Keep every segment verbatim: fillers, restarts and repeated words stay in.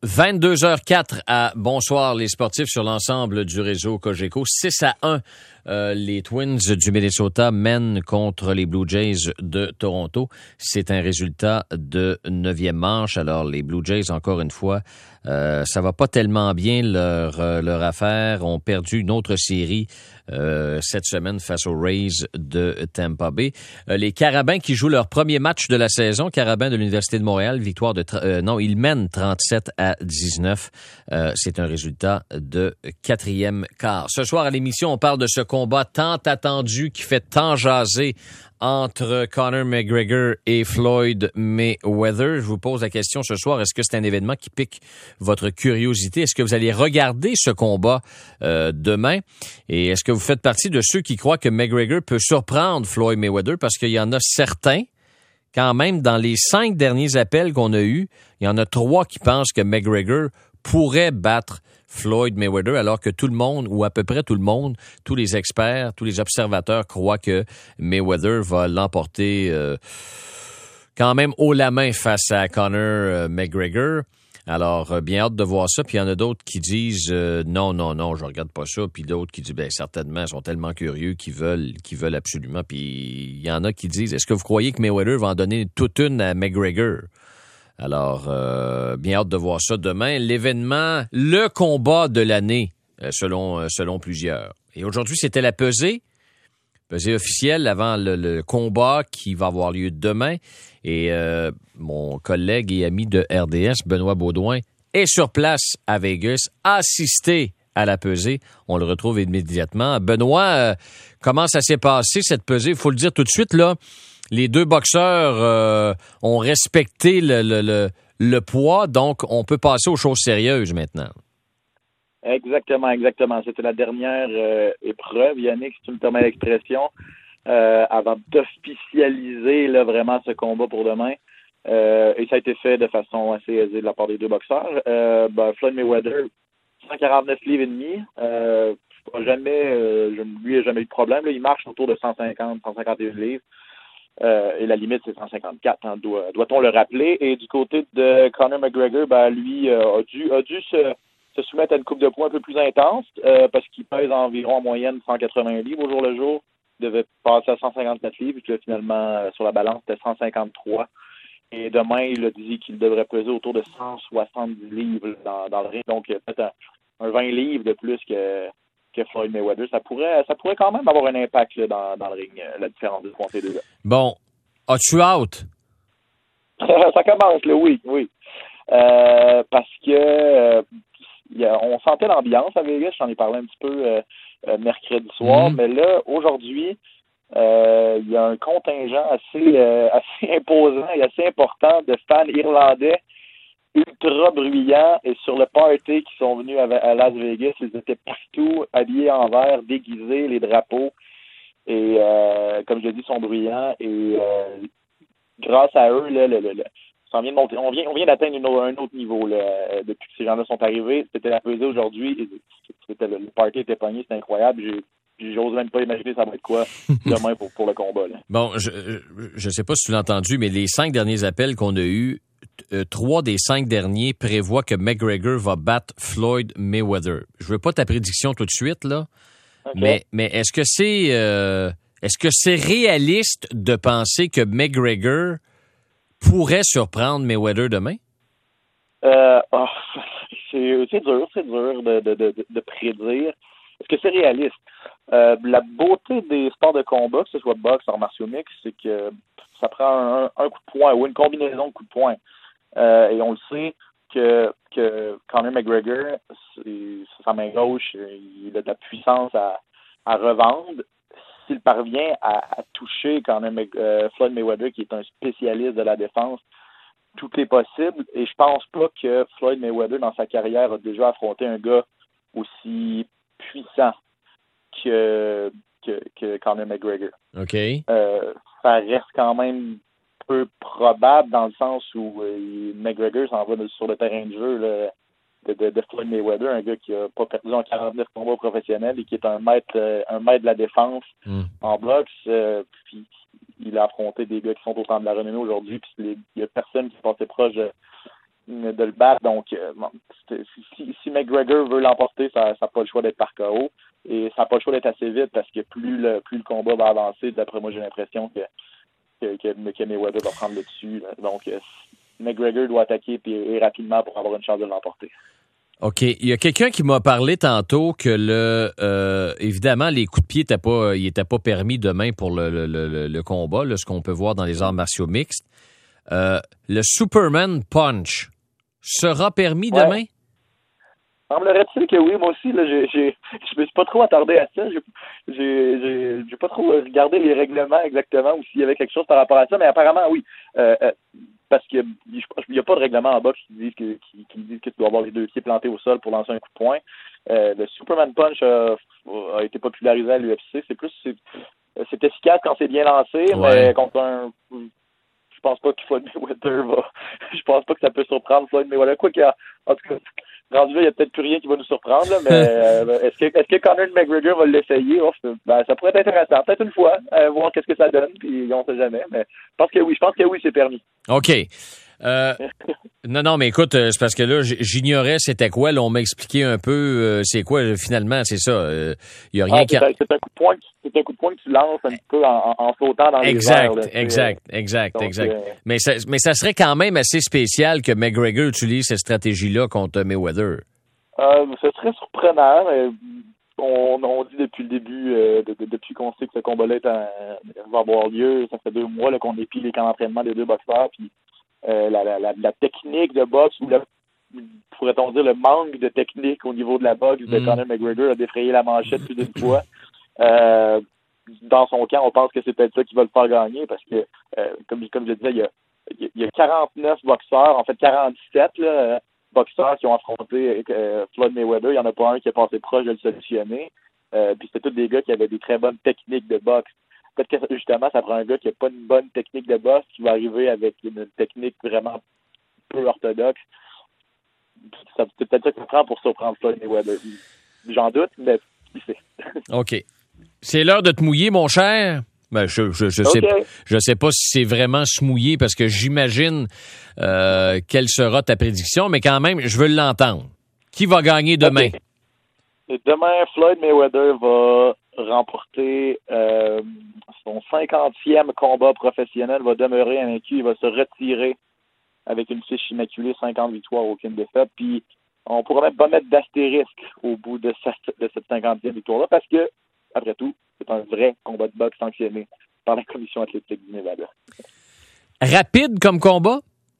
vingt-deux heures quatre à Bonsoir les sportifs sur l'ensemble du réseau Cogeco. six à un, euh, les Twins du Minnesota mènent contre les Blue Jays de Toronto. C'est un résultat de neuvième manche. Alors, les Blue Jays, encore une fois, euh, ça va pas tellement bien leur, euh, leur affaire. Ont perdu une autre série euh, cette semaine face aux Rays de Tampa Bay. Euh, les Carabins qui jouent leur premier match de la saison, Carabins de l'Université de Montréal, victoire de... Tra- euh, non, ils mènent trente-sept à dix-neuf. Euh, c'est un résultat de quatrième quart. Ce soir à l'émission, on parle de ce combat tant attendu qui fait tant jaser entre Conor McGregor et Floyd Mayweather. Je vous pose la question ce soir, est-ce que c'est un événement qui pique votre curiosité? Est-ce que vous allez regarder ce combat euh, demain? Et est-ce que vous faites partie de ceux qui croient que McGregor peut surprendre Floyd Mayweather? Parce qu'il y en a certains, quand même, dans les cinq derniers appels qu'on a eus, il y en a trois qui pensent que McGregor pourrait battre Floyd Mayweather, alors que tout le monde, ou à peu près tout le monde, tous les experts, tous les observateurs croient que Mayweather va l'emporter euh, quand même haut la main face à Conor euh, McGregor. Alors, euh, bien hâte de voir ça. Puis il y en a d'autres qui disent euh, non, non, non, je regarde pas ça. Puis d'autres qui disent, ben certainement, ils sont tellement curieux qu'ils veulent, qu'ils veulent absolument. Puis il y en a qui disent, est-ce que vous croyez que Mayweather va en donner toute une à McGregor? Alors, euh, bien hâte de voir ça demain. L'événement, le combat de l'année, euh, selon euh, selon plusieurs. Et aujourd'hui, c'était la pesée, pesée officielle avant le, le combat qui va avoir lieu demain. Et euh, mon collègue et ami de R D S, Benoît Baudouin, est sur place à Vegas, assisté à la pesée. On le retrouve immédiatement. Benoît, euh, comment ça s'est passé, cette pesée? Il faut le dire tout de suite, là. Les deux boxeurs euh, ont respecté le, le, le, le poids, donc on peut passer aux choses sérieuses maintenant. Exactement, exactement. C'était la dernière euh, épreuve, Yannick, si tu me permets l'expression, euh, avant d'officialiser là, vraiment ce combat pour demain. Euh, et ça a été fait de façon assez aisée de la part des deux boxeurs. Euh, ben, Floyd Mayweather, cent quarante-neuf livres et demi. Euh, jamais, euh, je, lui, il n'a jamais eu de problème. Là, il marche autour de cent cinquante, cent cinquante et un livres. Euh, et la limite, c'est cent cinquante-quatre, hein, doit, doit-on le rappeler. Et du côté de Conor McGregor, ben, lui euh, a dû, a dû se, se soumettre à une coupe de poids un peu plus intense euh, parce qu'il pèse environ en moyenne cent quatre-vingts livres au jour le jour. Il devait passer à cent cinquante-quatre livres, puis là, finalement, euh, sur la balance, c'était cent cinquante-trois. Et demain, il a dit qu'il devrait peser autour de cent soixante-dix livres dans, dans le ring. Donc, peut-être un, un vingt livres de plus que... que Floyd Mayweather, ça pourrait, ça pourrait quand même avoir un impact là, dans, dans le ring, la différence de ces deux-là. Bon, as-tu hâte? Ça commence, là, oui, oui. Euh, parce que euh, y a, on sentait l'ambiance à Vegas, j'en ai parlé un petit peu euh, euh, mercredi soir, mm-hmm. mais là, aujourd'hui, euh, il y a un contingent assez, euh, assez imposant et assez important de fans irlandais ultra bruyants, et sur le party qui sont venus à, à Las Vegas, ils étaient partout habillés en vert, déguisés, les drapeaux, et euh, comme je l'ai dit, ils sont bruyants, et euh, grâce à eux, là, le, le, le, on vient de monter, on vient, on vient d'atteindre une, un autre niveau là, depuis que ces gens-là sont arrivés. C'était la pesée aujourd'hui, c'était, le, le party était pogné, c'était incroyable. J'ai J'ose même pas imaginer ça va être quoi demain pour, pour le combat. Là. Bon, je je sais pas si tu l'as entendu, mais les cinq derniers appels qu'on a eus, euh, trois des cinq derniers prévoient que McGregor va battre Floyd Mayweather. Je veux pas ta prédiction tout de suite, là, okay. mais, mais est-ce que c'est euh, est-ce que c'est réaliste de penser que McGregor pourrait surprendre Mayweather demain? Euh, oh, c'est, c'est dur, c'est dur de, de, de, de prédire. Est-ce que c'est réaliste? Euh, la beauté des sports de combat, que ce soit boxe, arts martiaux mixtes, c'est que ça prend un, un coup de poing ou une combinaison de coups de poing. Euh, et on le sait que, que Conor McGregor, sa main gauche, il a de la puissance à, à revendre. S'il parvient à, à toucher Conor Mc, euh, Floyd Mayweather, qui est un spécialiste de la défense, tout est possible. Et je pense pas que Floyd Mayweather, dans sa carrière, a déjà affronté un gars aussi puissant que, que, que Conor McGregor. OK. Euh, ça reste quand même peu probable dans le sens où euh, McGregor s'en va sur le terrain de jeu là, de, de, de Floyd Mayweather, un gars qui a pas perdu en quarante-neuf combats professionnels et qui est un maître euh, un maître de la défense mm. en boxe. Euh, puis il a affronté des gars qui sont au temps de la renommée aujourd'hui. Puis il y a personne qui est passé proche de, de le battre. Donc, euh, bon, si, si McGregor veut l'emporter, ça n'a pas le choix d'être par K O. Et ça n'a pas le choix d'être assez vite parce que plus le plus le combat va avancer, d'après moi, j'ai l'impression que, que, que, que Mayweather va prendre le dessus. Là. Donc, euh, McGregor doit attaquer puis, et rapidement pour avoir une chance de l'emporter. OK. Il y a quelqu'un qui m'a parlé tantôt que le euh, évidemment, les coups de pied n'étaient pas, ils étaient pas permis demain pour le, le, le, le combat, là, ce qu'on peut voir dans les arts martiaux mixtes. Euh, le Superman Punch sera permis ouais. demain? Semblerait-il que oui, moi aussi, là, j'ai, j'ai, je me suis pas trop attardé à ça. J'ai, j'ai, j'ai, j'ai pas trop regardé les règlements exactement ou s'il y avait quelque chose par rapport à ça, mais apparemment, oui. Euh, euh, parce qu'il n'y a pas de règlement en boxe qui disent que, qui, qui disent que tu dois avoir les deux pieds plantés au sol pour lancer un coup de poing. Euh, le Superman Punch a, a été popularisé à l'U F C. C'est plus, c'est, c'est efficace quand c'est bien lancé, ouais. mais contre un... Je pense pas que Floyd Mayweather va... Je pense pas que ça peut surprendre Floyd Mayweather. Quoi qu'il y a... En tout cas... Rendu là, il n'y a peut-être plus rien qui va nous surprendre, là, mais euh, est-ce que est-ce que Conor McGregor va l'essayer? Oh, ben, ça pourrait être intéressant. Peut-être une fois, euh, voir qu'est-ce que ça donne, puis on ne sait jamais. Mais je pense que oui, je pense que oui, c'est permis. OK. Euh, non, non, mais écoute, c'est parce que là, j'ignorais c'était quoi. Là, on m'a expliqué un peu euh, c'est quoi, finalement, c'est ça. Il euh, n'y a rien ah, qui... C'est un, c'est un coup de poing, c'est un coup de poing que tu lances un peu en, en sautant dans exact, les airs. Là, exact, exact, donc, exact. Euh, mais, ça, mais ça serait quand même assez spécial que McGregor utilise cette stratégie-là contre Mayweather. Euh, ce serait surprenant. Mais on, on dit depuis le début, euh, de, de, depuis qu'on sait que ce combat-là est en, va avoir lieu, ça fait deux mois là, qu'on épie les camps d'entraînement des deux boxeurs. Puis euh, la, la, la, la technique de boxe, ou la, pourrait-on dire le manque de technique au niveau de la boxe de mm. Conor McGregor a défrayé la manchette plus d'une fois. Euh, dans son camp, on pense que c'est peut-être ça qui va le faire gagner parce que, euh, comme, comme je disais, il y a, il y a quarante-neuf boxeurs, en fait quarante-sept là, boxeurs qui ont affronté euh, Floyd Mayweather. Il n'y en a pas un qui est passé proche de le solutionner. Euh, puis c'était tous des gars qui avaient des très bonnes techniques de boxe. Peut-être que justement, ça prend un gars qui n'a pas une bonne technique de boxe qui va arriver avec une technique vraiment peu orthodoxe. Ça, c'est peut-être ça que ça prend pour surprendre Floyd Mayweather. J'en doute, mais qui sait. OK. C'est l'heure de te mouiller, mon cher. Ben, je je, je sais okay. je sais pas si c'est vraiment se mouiller parce que j'imagine euh, quelle sera ta prédiction, mais quand même, je veux l'entendre. Qui va gagner demain? Okay. Et demain, Floyd Mayweather va remporter euh, son cinquantième combat professionnel, va demeurer invaincu, il va se retirer avec une fiche immaculée, cinquante victoires, aucune défaite. Puis on pourrait même pas mettre d'astérisque au bout de cette, de cette cinquantième victoire-là parce que, après tout, c'est un vrai combat de boxe sanctionné par la Commission athlétique du Nevada. Rapide comme combat?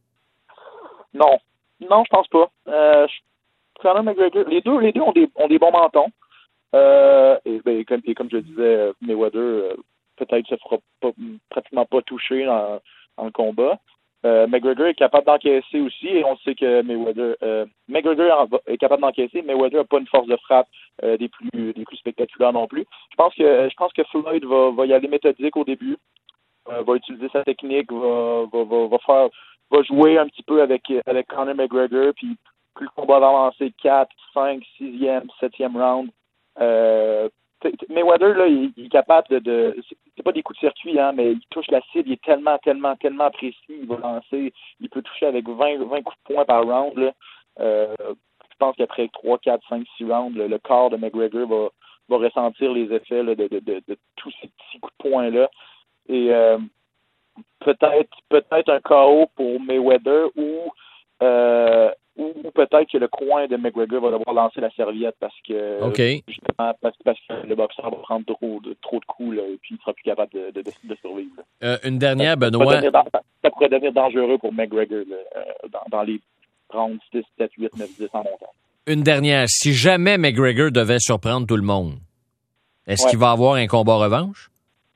Non. Non, je pense pas. Euh, Conor McGregor, les deux, les deux ont des, ont des bons mentons. Euh, et, ben, comme, et comme je disais, Mayweather euh, peut-être se fera pas, pratiquement pas toucher dans, dans le combat. Euh, McGregor est capable d'encaisser aussi et on sait que Mayweather euh, McGregor est capable d'encaisser. Mayweather n'a pas une force de frappe euh, des plus des plus spectaculaires non plus. Je pense que je pense que Floyd va, va y aller méthodique au début, euh, va utiliser sa technique, va, va, va, va faire va jouer un petit peu avec avec Conor McGregor, puis plus le combat va avancer quatre, cinq, sixième, septième round. Euh, Mayweather, là, il, il est capable de, de... C'est pas des coups de circuit, hein, mais il touche la cible, il est tellement, tellement, tellement précis, il va lancer, il peut toucher avec vingt, vingt coups de poing par round, là. Euh, je pense qu'après trois, quatre, cinq, six rounds, le, le corps de McGregor va, va ressentir les effets là, de, de, de, de tous ces petits coups de poing-là. Et euh, peut-être, peut-être un K O pour Mayweather ou... Euh, ou peut-être que le coin de McGregor va devoir lancer la serviette parce que okay. justement parce, parce que le boxeur va prendre trop de trop de coups là, et puis il sera plus capable de, de, de, de survivre. Euh, une dernière, ça, Benoît. Ça pourrait, ça pourrait devenir dangereux pour McGregor là, dans, dans les rounds six, sept, huit, neuf, dix en montant. Une dernière. Si jamais McGregor devait surprendre tout le monde, est-ce ouais. qu'il va avoir un combat revanche?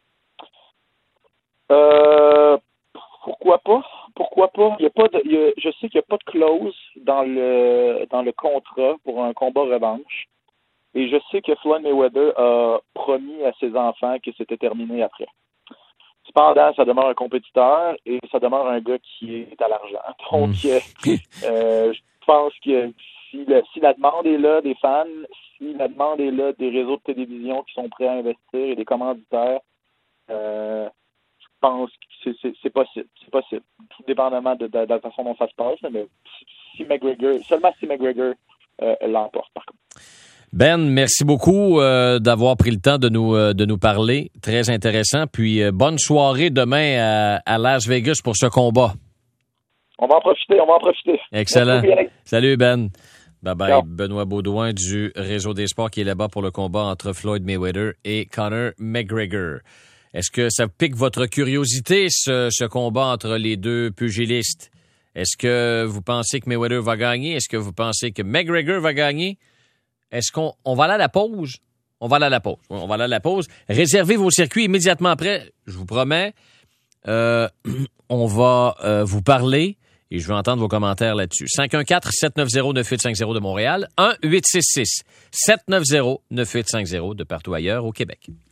Euh, pourquoi pas? Pourquoi pas? Il y a pas de, il y a, je sais qu'il n'y a pas de clause dans le dans le contrat pour un combat revanche. Et je sais que Floyd Mayweather a promis à ses enfants que c'était terminé après. Cependant, ça demeure un compétiteur et ça demeure un gars qui est à l'argent. Donc, mmh. euh, je pense que si, le, si la demande est là des fans, si la demande est là des réseaux de télévision qui sont prêts à investir et des commanditaires, euh, pense que c'est, c'est, c'est possible. C'est possible. Tout dépendamment de, de, de la façon dont ça se passe. Mais si McGregor, seulement si McGregor euh, l'emporte, par contre. Ben, merci beaucoup euh, d'avoir pris le temps de nous euh, de nous parler. Très intéressant. Puis euh, bonne soirée demain à, à Las Vegas pour ce combat. On va en profiter, on va en profiter. Excellent. Salut Ben. Bye bye. Ciao. Benoît Baudouin du Réseau des sports qui est là-bas pour le combat entre Floyd Mayweather et Conor McGregor. Est-ce que ça pique votre curiosité, ce, ce combat entre les deux pugilistes? Est-ce que vous pensez que Mayweather va gagner? Est-ce que vous pensez que McGregor va gagner? Est-ce qu'on on va aller à la pause? On va aller à la pause. On va aller à la pause. Réservez vos circuits immédiatement après. Je vous promets. Euh, on va euh, vous parler et je veux entendre vos commentaires là-dessus. cinq un quatre, sept neuf zéro, neuf huit cinq zéro de Montréal. un huit six six, sept neuf zéro, neuf huit cinq zéro de partout ailleurs au Québec.